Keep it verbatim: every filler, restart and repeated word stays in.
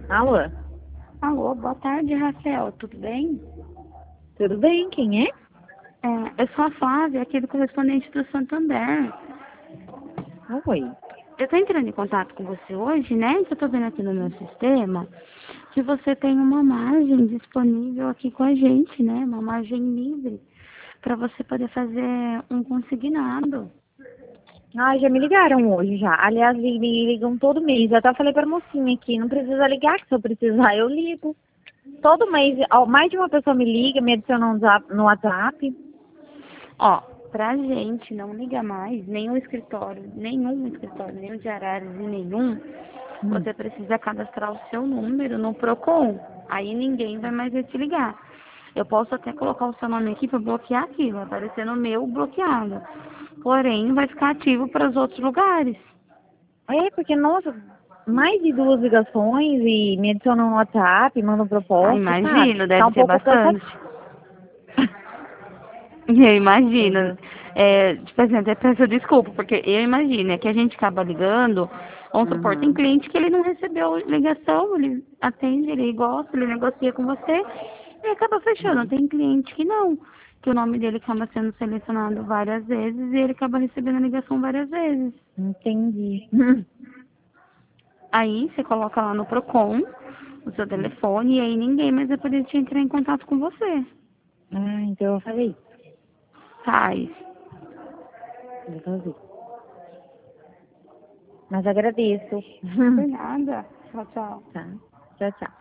Alô? Alô, boa tarde, Rafael, tudo bem? Tudo bem? Quem é? É, eu sou a Flávia, aqui do correspondente do Santander. Oi. Eu estou entrando em contato com você hoje, né? Que eu estou vendo aqui no meu sistema que você tem uma margem disponível aqui com a gente, né? Uma margem livre para você poder fazer um consignado. Ah, já me ligaram hoje já. Aliás, me me ligam todo mês. Eu até falei pra mocinha aqui, não precisa ligar, que se eu precisar eu ligo. Todo mês, ó, mais de uma pessoa me liga, me adiciona no zap- no WhatsApp. Ó, pra gente não liga mais, nenhum escritório, nenhum escritório, nenhum de Araras e nenhum, Hum. você precisa cadastrar o seu número no Procon. Aí ninguém vai mais te ligar. Eu posso até colocar o seu nome aqui para bloquear aqui, vai aparecer no meu bloqueado. Porém, vai ficar ativo para os outros lugares. É, porque, nossa, mais de duas ligações e me adicionam no WhatsApp, mandam Ah, proposta, sabe? imagino, Tá deve um ser pouco bastante. cansativo. Eu Meu imagino. Deus. É, tipo assim, até peço desculpa, porque eu imagino, é que a gente acaba ligando, vamos supor, tem Uhum. cliente que ele não recebeu ligação, ele atende, ele gosta, ele negocia com você e acaba fechando. Uhum. Tem cliente que não, que o nome dele acaba sendo selecionado várias vezes e ele acaba recebendo a ligação várias vezes. Entendi. Aí você coloca lá no Procon o seu telefone e aí ninguém mais vai poder te entrar em contato com você. Ah, então eu vou fazer isso. Faz. Vou fazer. Mas agradeço. Por nada. Tchau, tchau. Tá. Tchau, tchau.